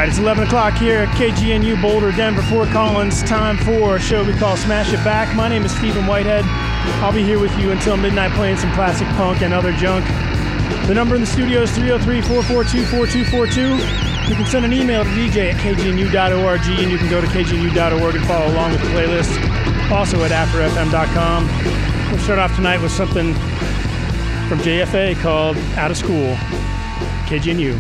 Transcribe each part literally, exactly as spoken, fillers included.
right, it's eleven o'clock here at K G N U Boulder, Denver, Fort Collins. Time for a show we call Smash It Back. My name is Stephen Whitehead. I'll be here with you until midnight playing some classic punk and other junk. The number in the studio is three oh three, four four two, four two four two. You can send an email to D J at k g n u dot org, and you can go to k g n u dot org and follow along with the playlist. Also at after f m dot com. We'll start off tonight with something from J F A called Out of School. K G N U.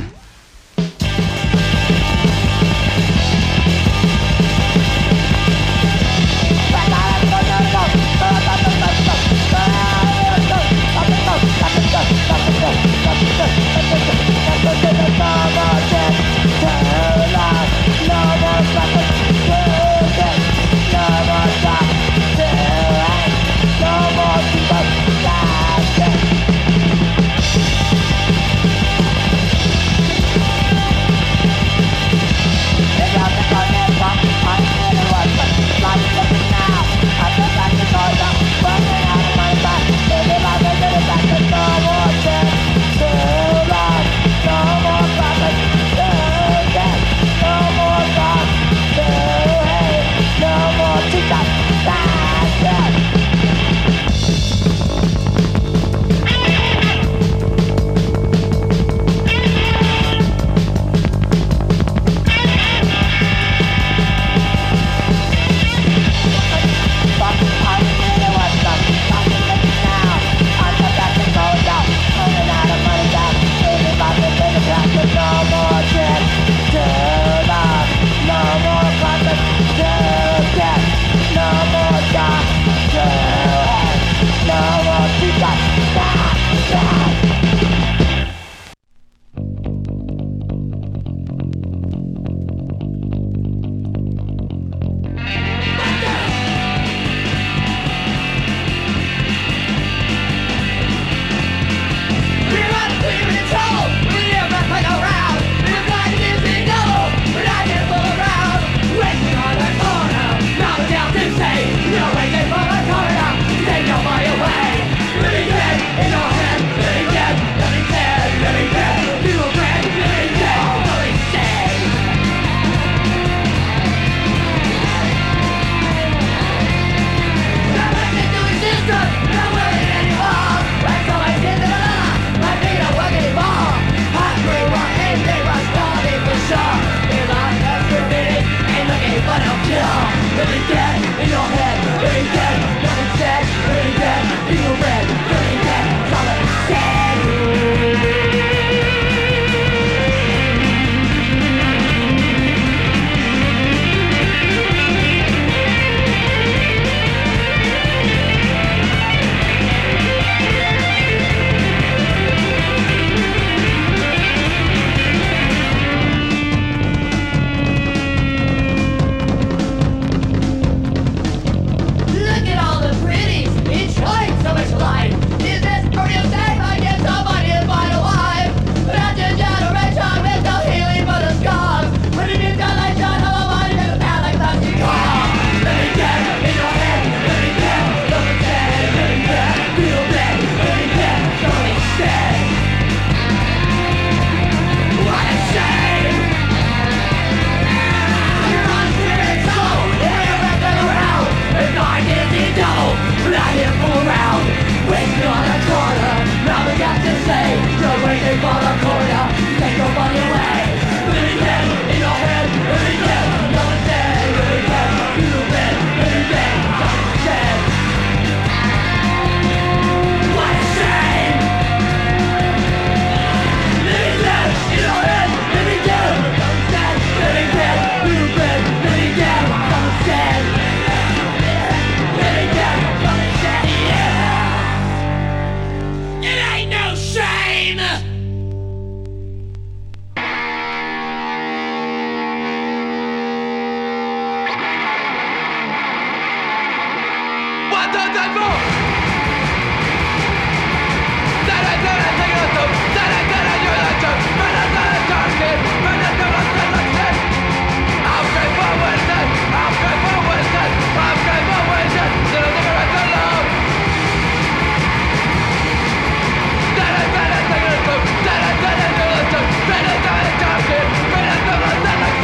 Better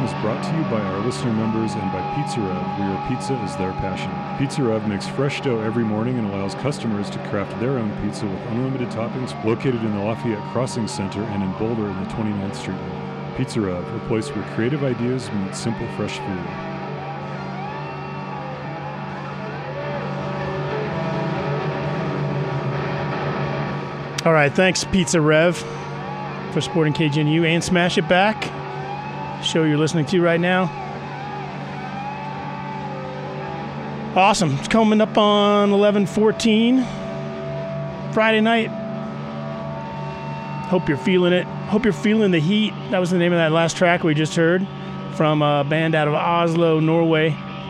program is brought to you by our listener members and by Pizza Rev, where your pizza is their passion. Pizza Rev makes fresh dough every morning and allows customers to craft their own pizza with unlimited toppings, located in the Lafayette Crossing Center and in Boulder in the twenty-ninth Street area. Pizza Rev, a place where creative ideas meet simple, fresh food. All right, thanks, Pizza Rev, for supporting K G N U and Smash It Back, show you're listening to right now. Awesome. It's coming up on eleven fourteen, Friday night. Hope you're feeling it. Hope you're feeling the heat. That was the name of that last track we just heard from a band out of Oslo, Norway,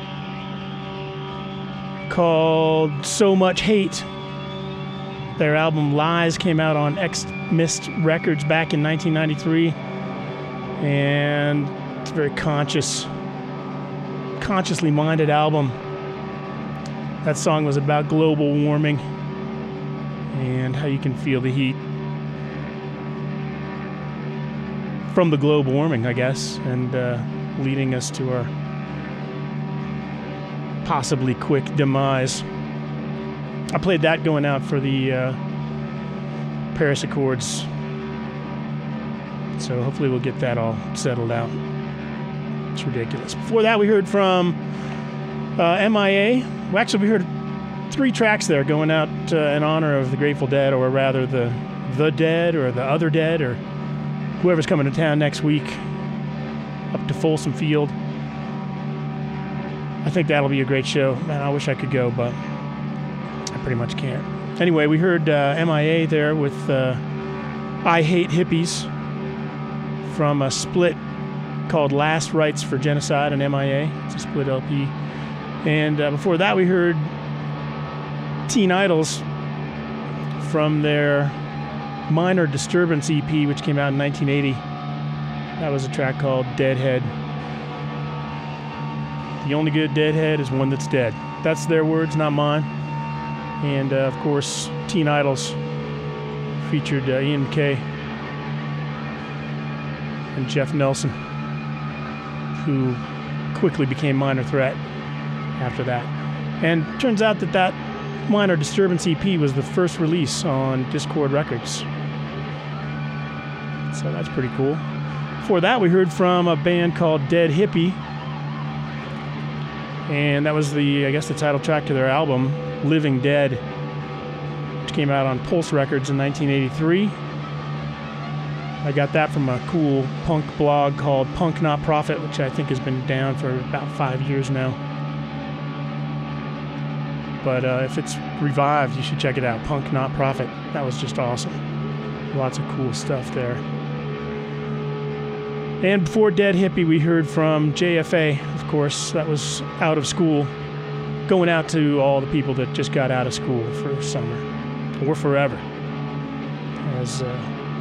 called So Much Hate. Their album Lies came out on X-Mist Records back in nineteen ninety-three, and it's a very conscious, consciously minded album. That song was about global warming and how you can feel the heat from the global warming, I guess, and uh, leading us to our possibly quick demise. I played that going out for the uh, Paris Accords, so hopefully we'll get that all settled out. It's ridiculous. Before that, we heard from uh, M I A. Well, actually, we heard three tracks there going out uh, in honor of the Grateful Dead, or rather the the Dead, or the Other Dead, or whoever's coming to town next week up to Folsom Field. I think that'll be a great show. Man, I wish I could go, but I pretty much can't. Anyway, we heard uh, M I A there with uh, I Hate Hippies from a split called Last Rites for Genocide on M I A. It's a split L P. And uh, before that, we heard Teen Idols from their Minor Disturbance E P, which came out in nineteen eighty. That was a track called Deadhead. The only good Deadhead is one that's dead. That's their words, not mine. And, uh, of course, Teen Idols featured uh, Ian MacKaye and Jeff Nelson, who quickly became Minor Threat after that. And it turns out that that Minor Disturbance E P was the first release on Dischord Records. So that's pretty cool. Before that, we heard from a band called Dead Hippie. And that was the, I guess, the title track to their album, Living Dead, which came out on Pulse Records in nineteen eighty-three. I got that from a cool punk blog called Punk Not Profit, which I think has been down for about five years now. But uh, if it's revived, you should check it out, Punk Not Profit. That was just awesome. Lots of cool stuff there. And before Dead Hippie, we heard from J F A, of course. That was Out of School, going out to all the people that just got out of school for summer, or forever, as uh,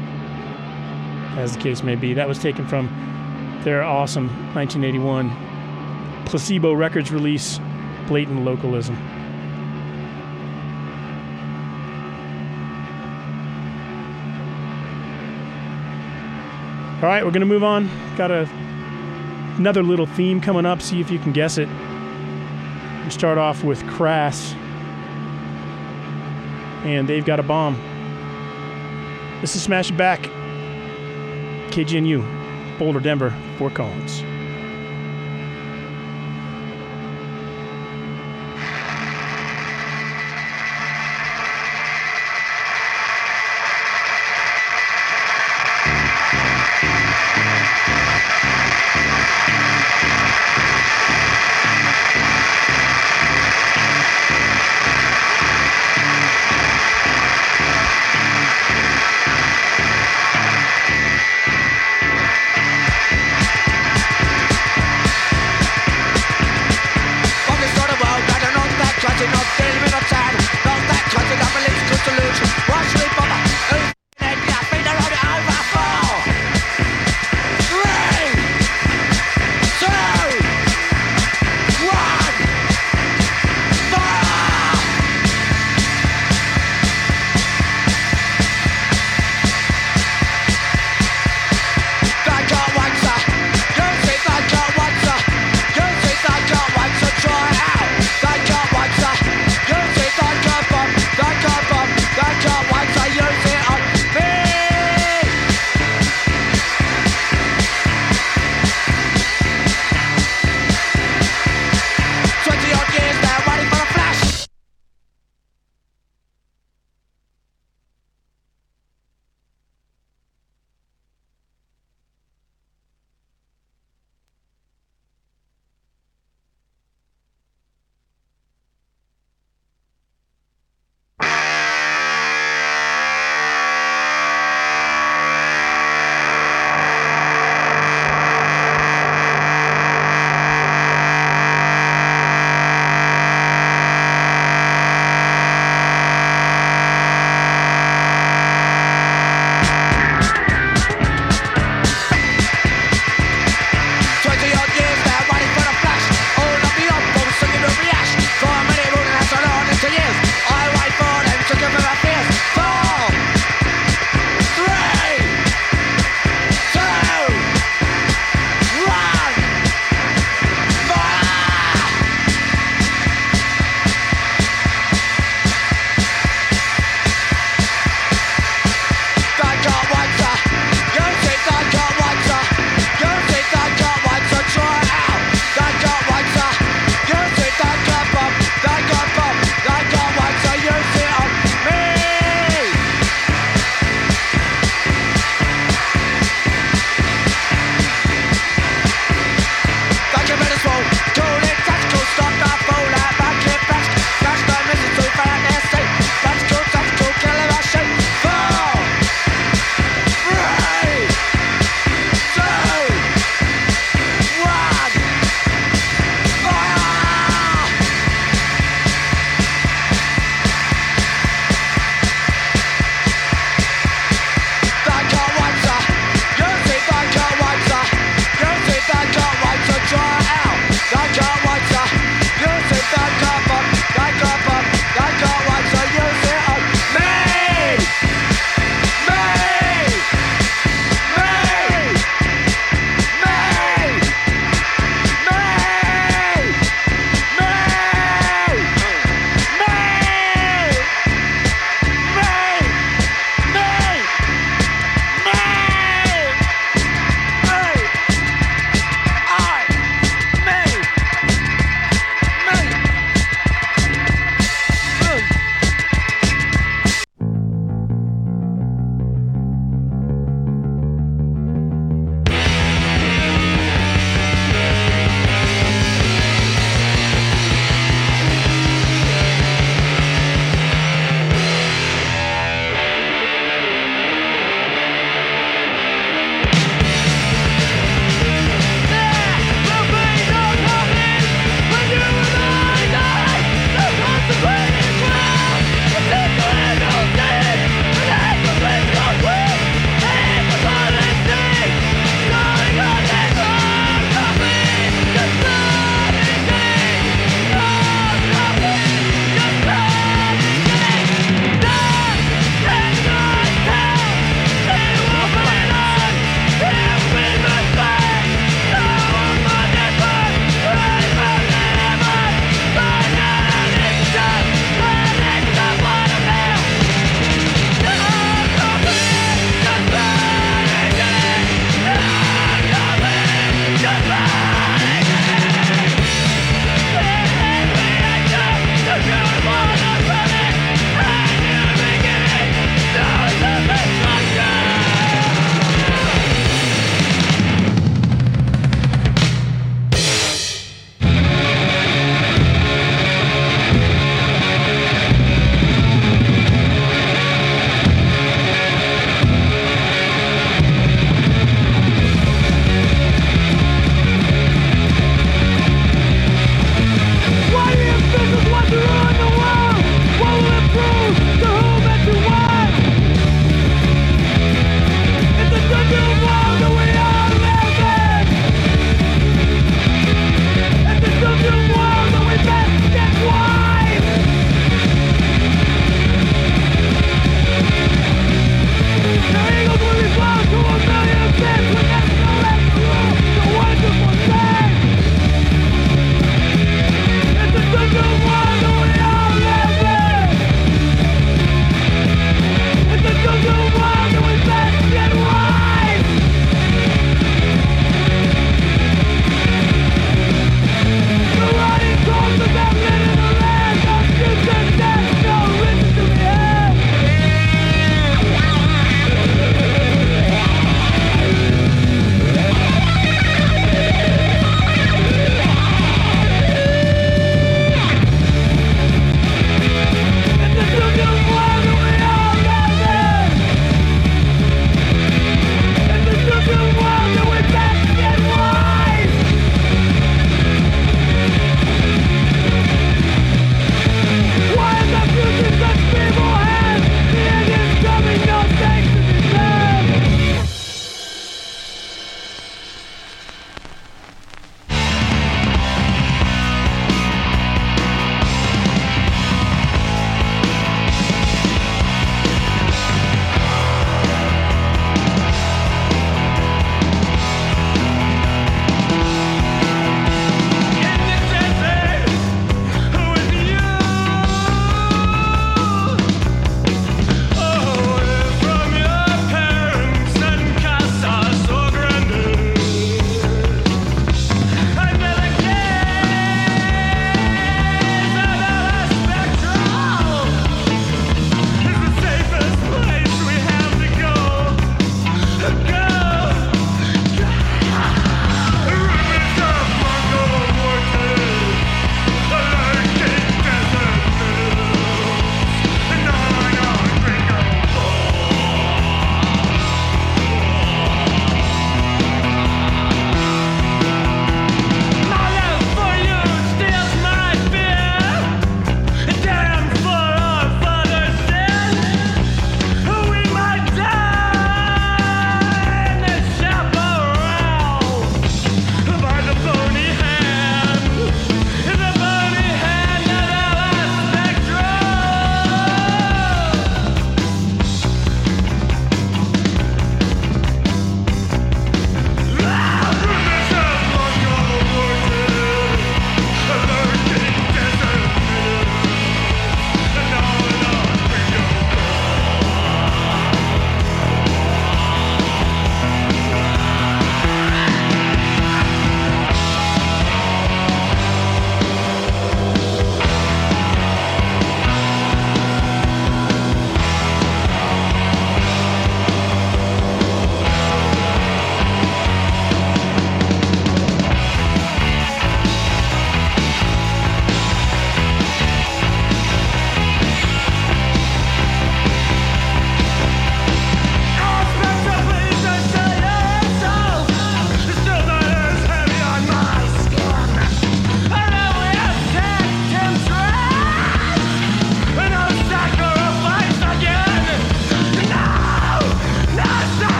as the case may be. That was taken from their awesome nineteen eighty-one Placebo Records release, Blatant Localism. All right, we're going to move on. Got a, another little theme coming up. See if you can guess it. We'll start off with Crass. And They've Got a Bomb. This is Smash It Back. K G N U, Boulder, Denver, Fort Collins. We'll be right back.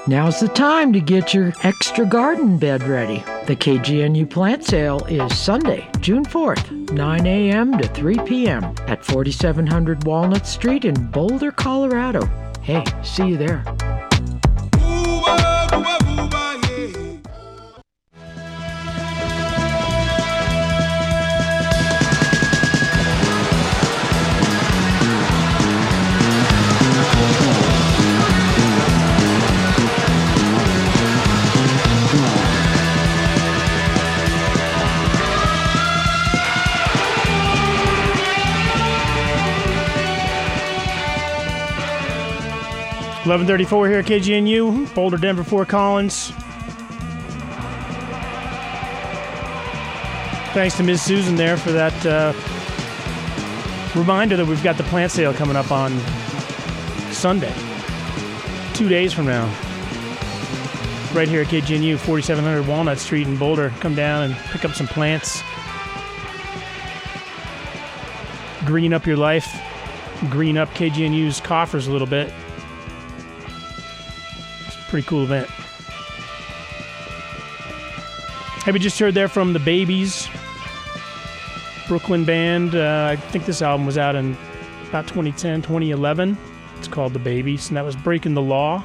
Now's the time to get your extra garden bed ready. The K G N U plant sale is Sunday, June fourth, nine a.m. to three p.m. at forty-seven hundred Walnut Street in Boulder, Colorado. Hey, see you there. eleven thirty-four here at K G N U, Boulder, Denver, Fort Collins. Thanks to Miz Susan there for that uh, reminder that we've got the plant sale coming up on Sunday, two days from now. Right here at K G N U, forty-seven hundred Walnut Street in Boulder. Come down and pick up some plants. Green up your life. Green up K G N U's coffers a little bit. Pretty cool event. Hey, we just heard there from the Babies, Brooklyn band. Uh, I think this album was out in about twenty ten, twenty eleven. It's called The Babies, and that was Breaking the Law.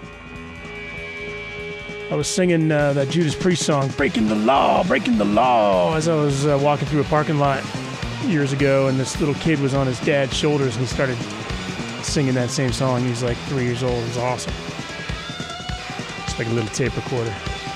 I was singing uh, that Judas Priest song, Breaking the Law, Breaking the Law, as I was uh, walking through a parking lot years ago, and this little kid was on his dad's shoulders, and he started singing that same song. He was like three years old. It was awesome. Like a little tape recorder.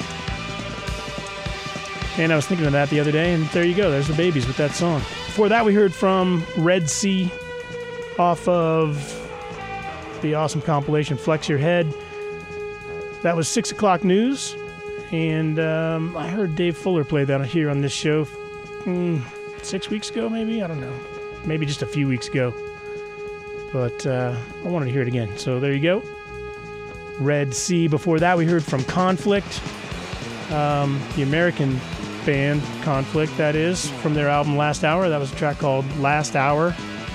And I was thinking of that the other day, and there you go. There's the Babies with that song. Before that, we heard from Red Sea off of the awesome compilation Flex Your Head. That was six o'clock news, and um, I heard Dave Fuller play that here on this show mm, six weeks ago, maybe? I don't know. Maybe just a few weeks ago. But uh, I wanted to hear it again. So there you go. Red Sea. Before that, we heard from Conflict, um, the American band Conflict, that is, from their album Last Hour. That was a track called Last Hour.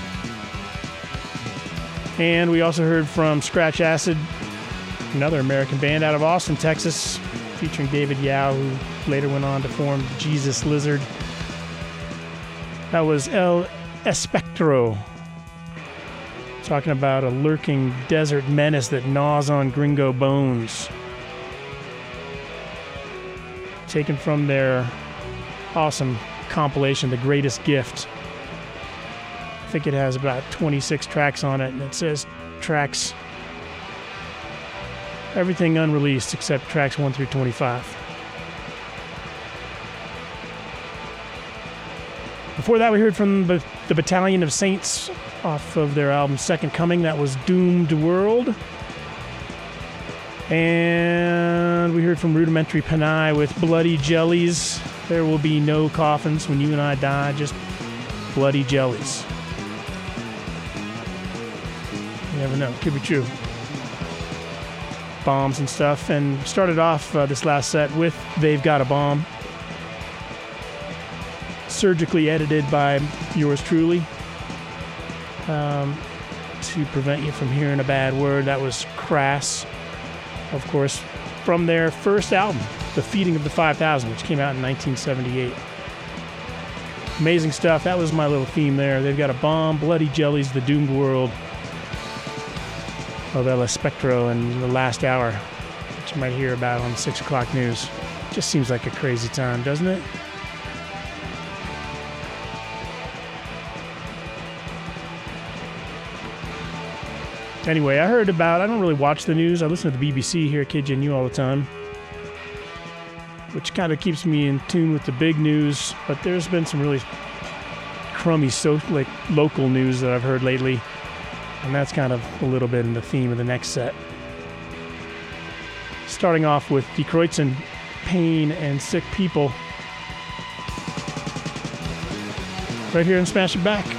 And we also heard from Scratch Acid, another American band out of Austin, Texas, featuring David Yao, who later went on to form Jesus Lizard. That was El Espectro, talking about a lurking desert menace that gnaws on gringo bones. Taken from their awesome compilation, The Greatest Gift. I think it has about twenty-six tracks on it, and it says tracks, everything unreleased except tracks one through twenty-five. Before that, we heard from the, the Battalion of Saints off of their album Second Coming. That was Doomed World. And we heard from Rudimentary Panai with Bloody Jellies. There will be no coffins when you and I die, just bloody jellies. You never know, could be true. Bombs and stuff. And started off uh, this last set with They've Got a Bomb. Surgically edited by yours truly, um, to prevent you from hearing a bad word. That was Crass, of course, from their first album, The Feeding of the five thousand, which came out in nineteen seventy-eight. Amazing stuff. That was my little theme there. They've Got a Bomb, Bloody Jellies, The Doomed World of El Espectro, and The Last Hour, which you might hear about on six o'clock news. Just seems like a crazy time, doesn't it? Anyway, I heard about, I don't really watch the news. I listen to the B B C here at K G N U all the time, which kind of keeps me in tune with the big news. But there's been some really crummy so, like, local news that I've heard lately. And that's kind of a little bit in the theme of the next set. Starting off with Die Kreuzen, Pain and Sick People. Right here in Smash It Back.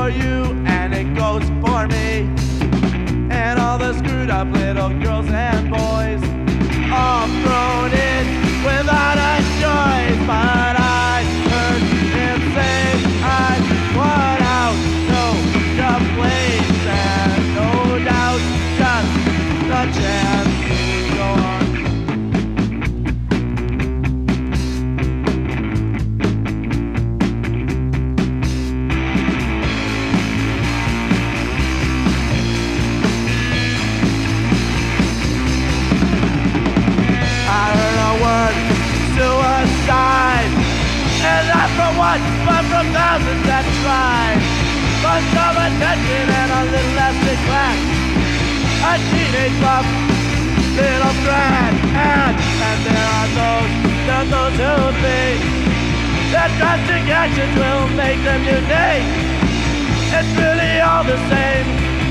for you and it goes for me. And all the screwed up little girls and boys, all thrown in without a choice. But I heard him say I want out, no complaints and no doubt, just a chance to go on. Suicide, and not from one, but from thousands that tried. Bunch of attention and a little less neglect. A teenage love, little threat, and, and there are those, there are those who think that drastic actions will make them unique. It's really all the same,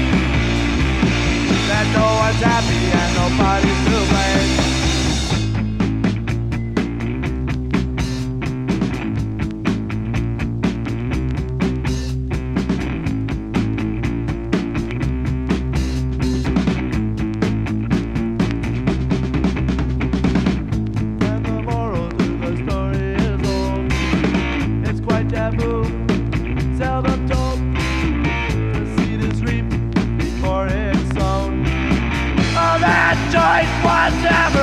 that no one's happy and nobody's to blame. Whatever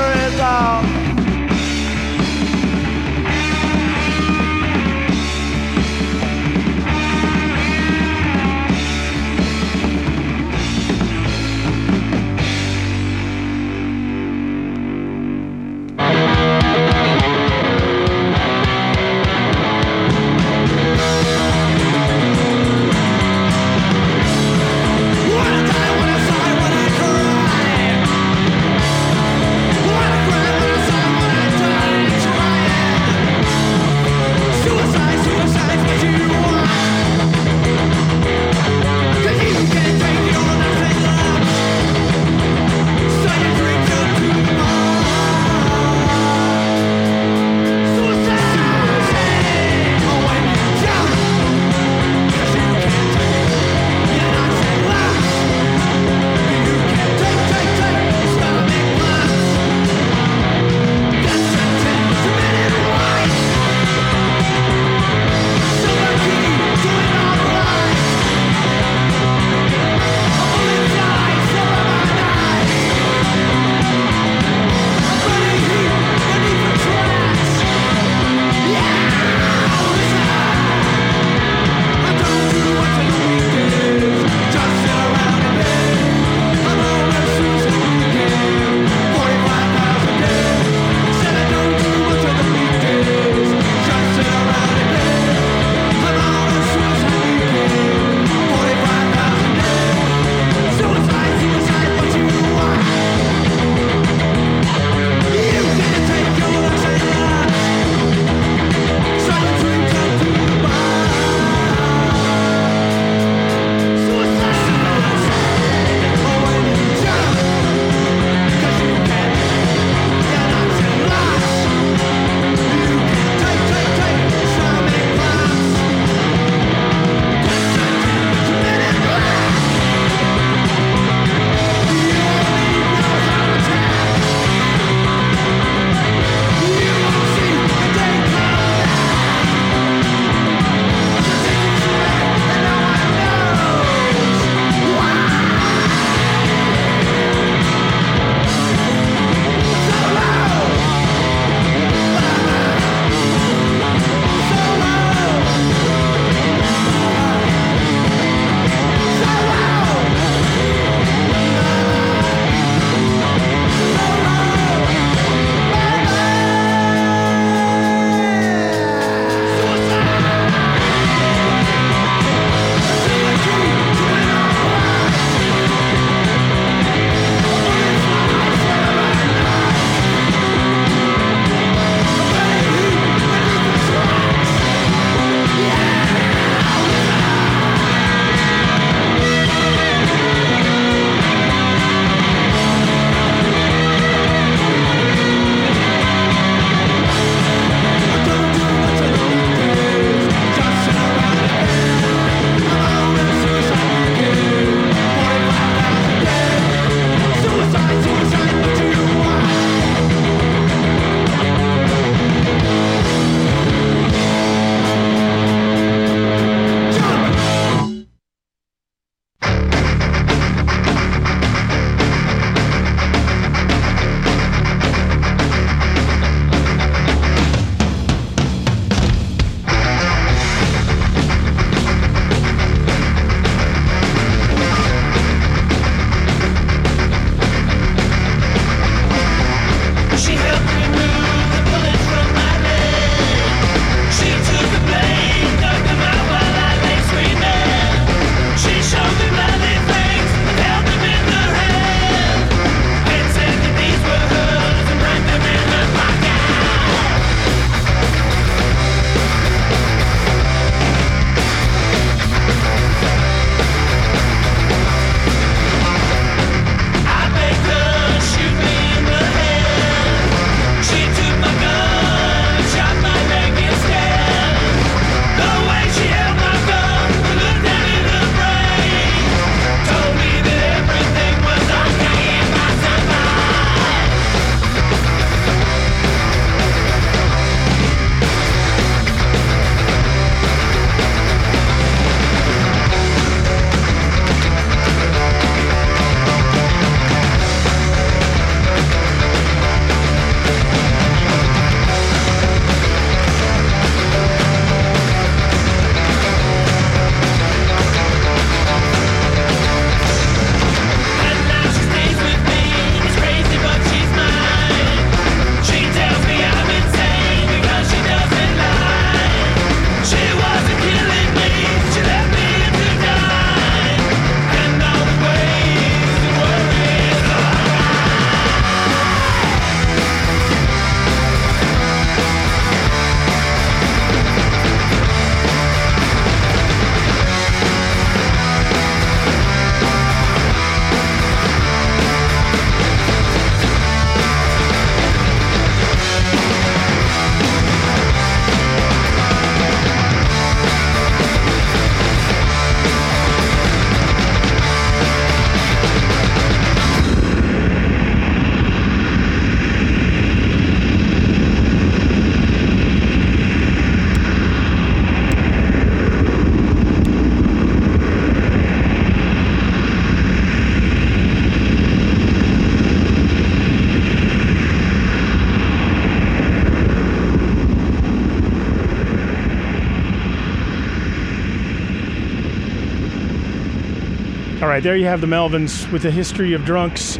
All right, there you have the Melvins with a history of drunks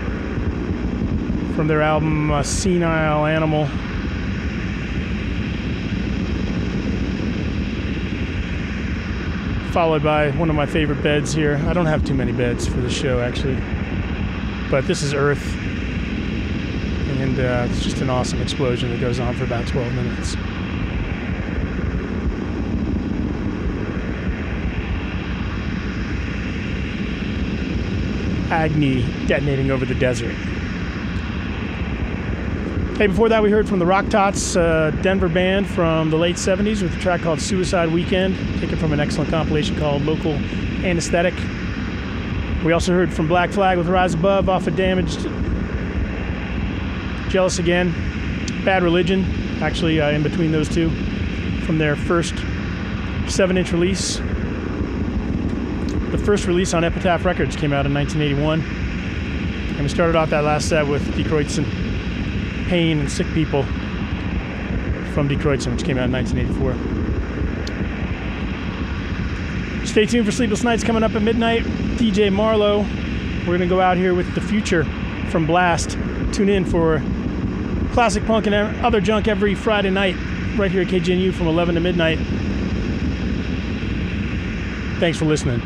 from their album uh, Senile Animal. Followed by one of my favorite beds here. I don't have too many beds for the show, actually. But this is Earth. And uh, it's just an awesome explosion that goes on for about twelve minutes. Agni detonating over the desert. Hey, before that we heard from the Rock Tots, uh, Denver band from the late seventies with a track called Suicide Weekend, taken from an excellent compilation called Local Anesthetic. We also heard from Black Flag with Rise Above off of Damaged. Jealous Again, Bad Religion, actually uh, in between those two, from their first seven-inch release. The first release on Epitaph Records came out in nineteen eighty-one. And we started off that last set with Die Kreuzen, Pain and Sick People from Die Kreuzen, which came out in nineteen eighty-four. Stay tuned for Sleepless Nights coming up at midnight. D J Marlowe. We're going to go out here with The Future from Blast. Tune in for classic punk and other junk every Friday night right here at K G N U from eleven to midnight. Thanks for listening.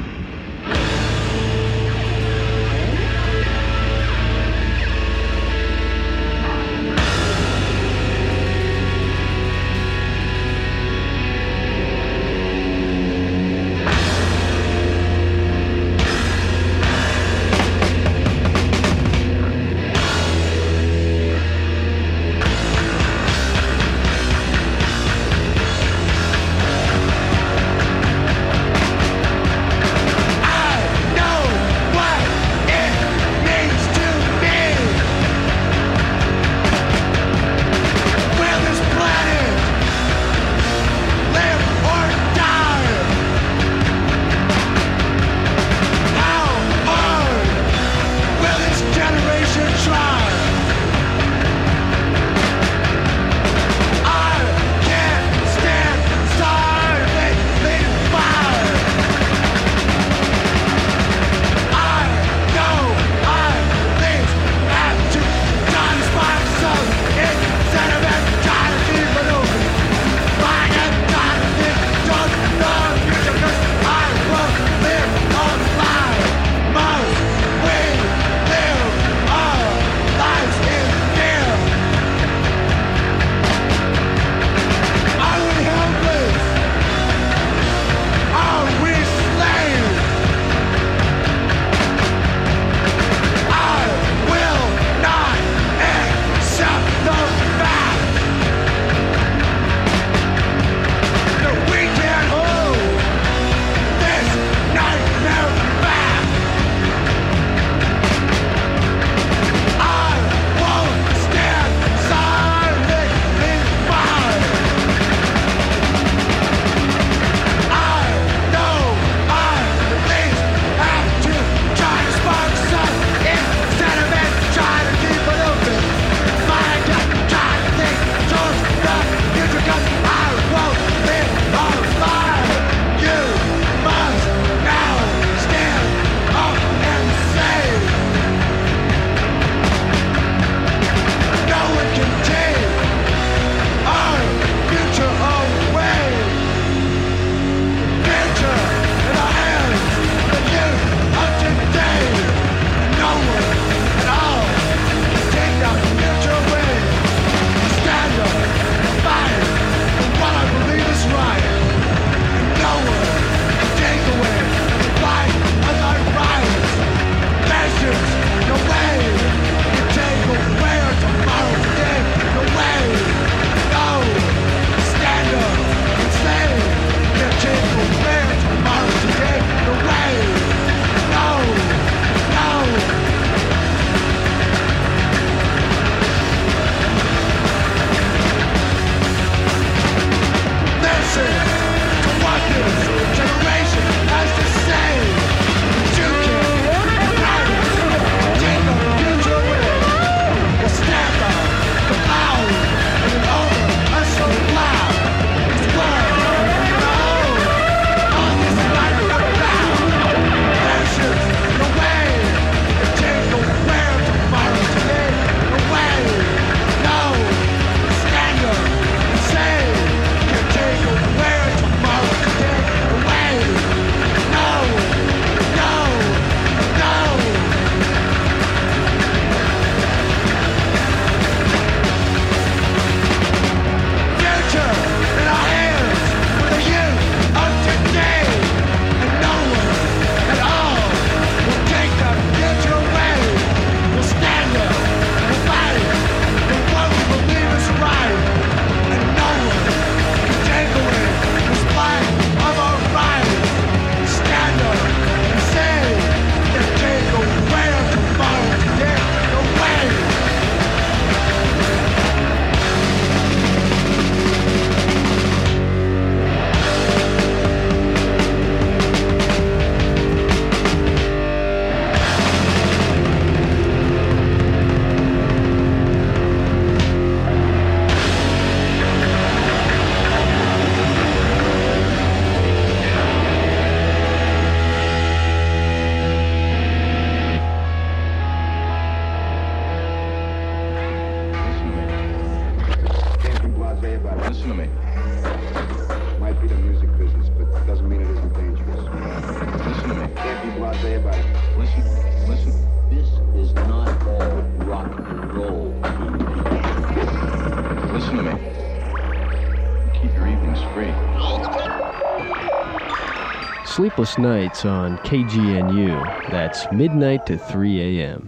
Sleepless Nights on K G N U. That's midnight to three a.m.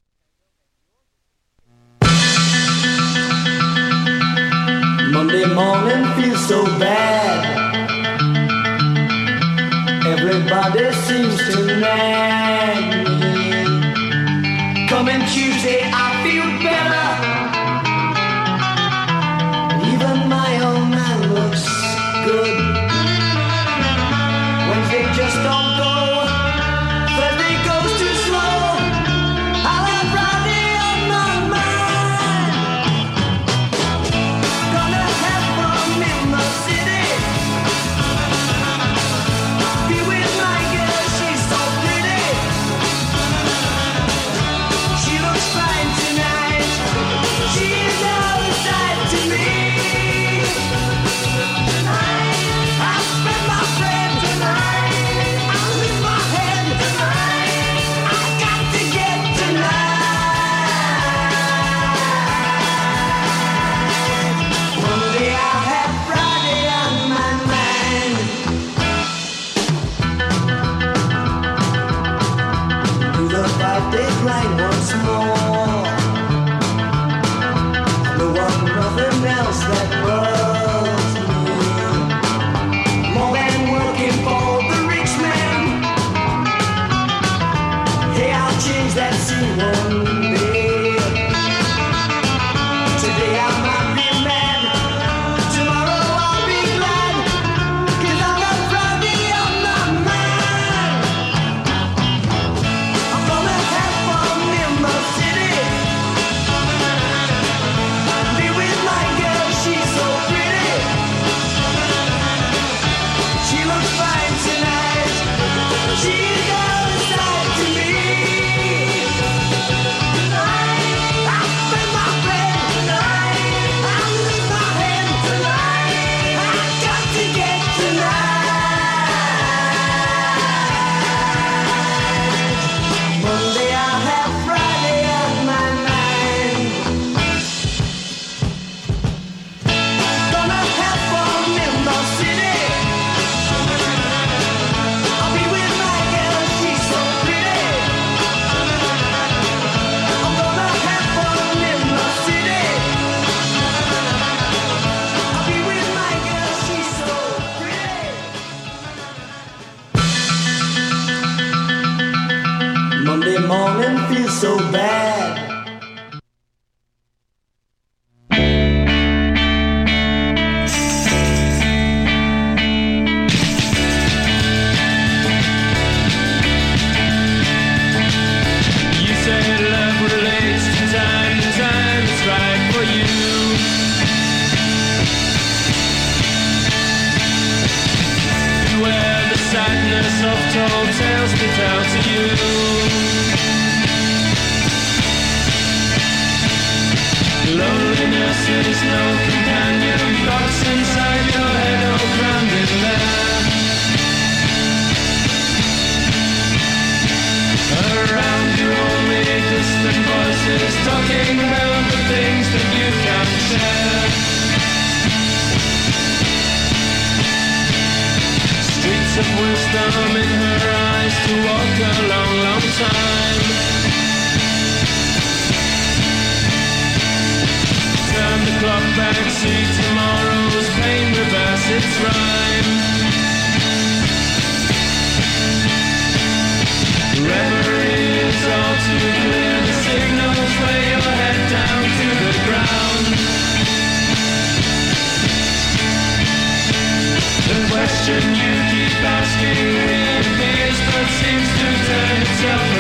Monday morning feels so bad. Everybody seems to nag me. Coming Tuesday I feel better. Even my old man looks good. Wednesday just don't go. Thursday goes too slow. I'll have Friday on my mind. Gonna have fun in the city. Be with my girl, she's so pretty. She looks fine tonight. She's outside to me. Tonight, I spend my friend tonight. I lose my head tonight. I got to get tonight. Monday I'll have Friday on my mind. Do the five-day grind once more. I don't want nothing else that loves me more than working for the rich man. Hey, I'll change that scene one day. Today I might be mad. Tomorrow I'll be glad. 'Cause I've got Friday on my mind. I'm gonna have fun in the city. Be with my girl, she's so pretty. She looks fine tonight. She's outside to me. Tonight, I spend my bread tonight. I lose my head tonight. I got to get tonight. Monday I'll have Friday on my mind. Gonna have fun in the city. I'll be with my girl, she's so pretty. I'm gonna have fun in the city. I'll be with my girl, she's so pretty. Monday morning feels so bad. You said love relates to time and time is right for you. Beware the sadness of told tales to tell to you. Loneliness is no companion. Thoughts inside your head all crammed in there. Around you only distant voices talking about the things that you can't share. Streets of wisdom in her eyes to walk a long, long time. Turn the clock back, see tomorrow's pain, reverse its rhyme. Reverie is all too clear, the signals lay your head down to the ground. The question you keep asking reappears but seems to turn itself